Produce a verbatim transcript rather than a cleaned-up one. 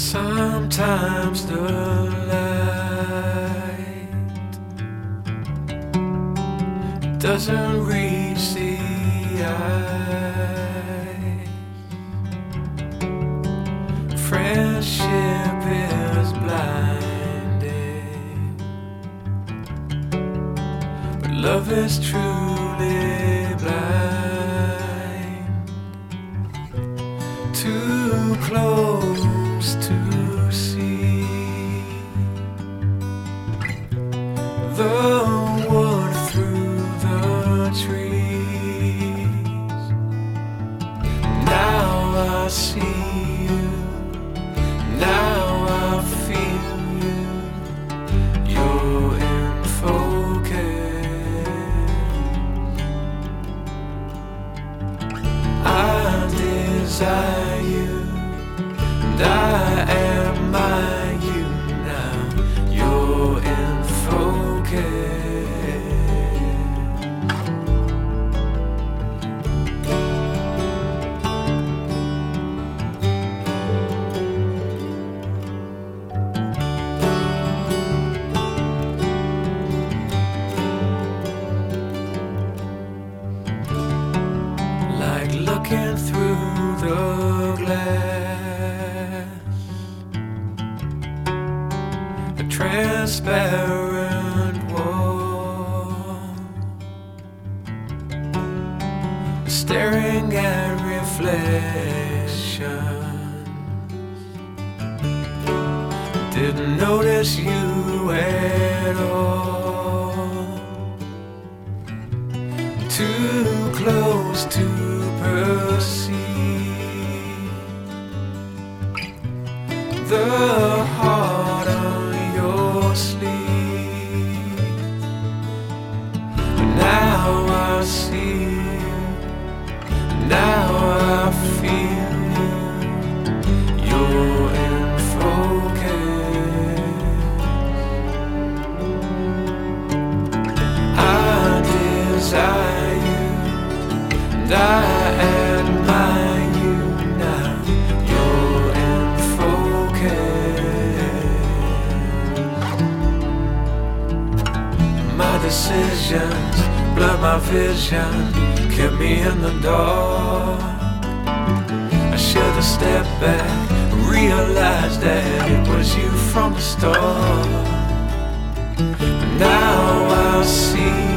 Sometimes the light doesn't reach the eyes. Friendship is blinding, but love is truly blind. Too close to see the wood through the trees. Now I see you, now I feel you. You're in focus. I desire you, and I admire you now. You're in focus. Like looking through the glass, a transparent wall, staring at reflections. Didn't notice you at all. Too close to perceive the heart on your sleeve. Now I see you, now I feel you. You're in focus. I desire you, and I admire you now. You're in focus. My decisions blur my vision, kept me in the dark. I should have stepped back, realized that it was you from the start. But now I see